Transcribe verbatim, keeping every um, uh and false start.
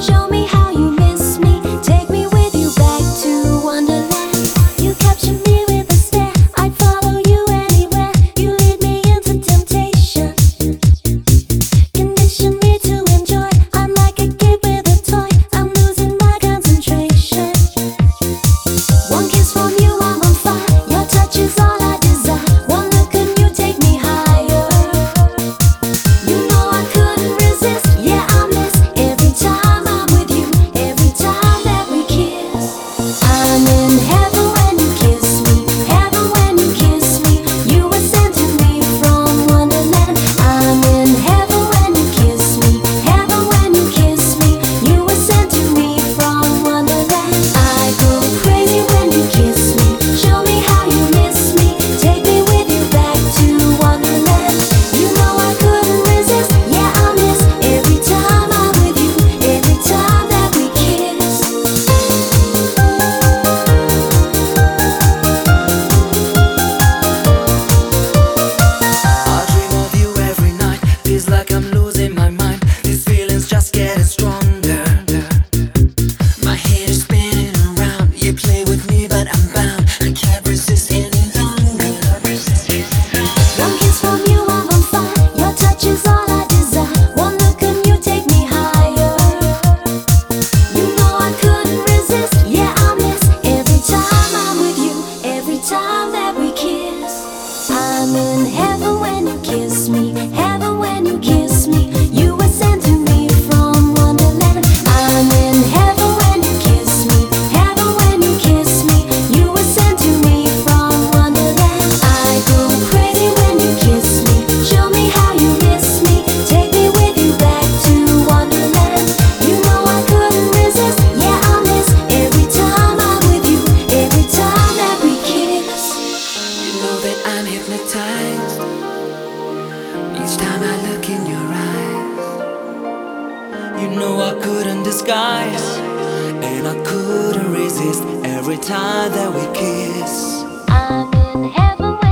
Show me how you miss me. Take me with you back to Wonderland. You captured me with a stare. I'd follow you anywhere. You lead me into temptation. Condition me to enjoy. I'm like a kid with a toy. I'm losing my concentration. One kiss from you, I'm on fire. Your touch is all I desire. One look and you take me higher. You know I couldn't resist. Yeah, I miss every time I'm with you. Every time that we kiss. I'm in heaven when you kiss me. Heaven when you kiss me. You were sent to me from Wonderland. I'm in heaven when you kiss me. Heaven when you kiss me. You were sent to me from Wonderland. I go crazy when you kiss me. Show me how you miss me. Take me with you back to Wonderland. You know I couldn't resist. Yeah, I miss every time I'm with you. Every time that we kiss. I dream of you every night. Feels like I'm losing my mind. These feelings just getting stronger. My head is spinning around. You play with me, but I'm bound. I can't resist any longer. One kiss from you, I'm on fire. Your touch is all I desire. One look and you take me higher. You know I couldn't resist. Yeah, I miss every time I'm with you. Every time that we kiss. I'm in heaven when you kiss me. Heaven when you kiss me. You were sent to me from Wonderland. I'm in heaven when you kiss me. Heaven when you kiss me. You were sent to me from Wonderland. I go crazy when you kiss me. Show me how you miss me. Take me with you back to Wonderland. You know I couldn't resist. Yeah, I miss every time I'm with you. Every time that we kiss. You know that I'm hypnotized each time I look in your eyes. You know I couldn't disguise, and I couldn't resist every time that we kiss. I'm in heaven